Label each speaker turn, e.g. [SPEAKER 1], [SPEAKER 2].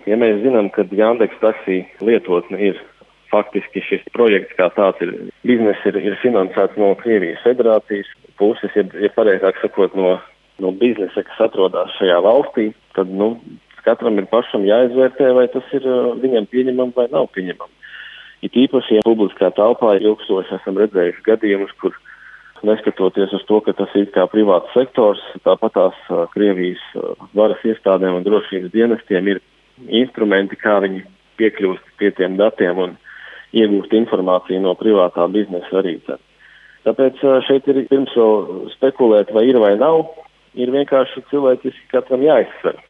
[SPEAKER 1] Ja mēs zinām, ka Yandex taksī lietotne ir faktiski šis projekts kā tāds biznesa ir finansēts no Krievijas federācijas puses, ja pareizāk sakot, no biznesa, kas atrodas šajā valstī, tad, katram ir pašam jāizvērtē, vai tas ir viņam pieņemam vai nav pieņemam. It īpaši, ja publiskā telpā ilgstoši esam redzējuši gadījumus, kur neskatoties uz to, ka tas ir kā privāts sektors, tāpat tās Krievijas varas iestādēm un drošības dienestiem ir instrumenti, kā viņi piekļūst pie tiem datiem un iegūst informāciju no privātā biznesa arī. Tāpēc šeit ir pirms vēl spekulēt, vai ir vai nav, ir vienkārši cilvēciski katram jāizsver.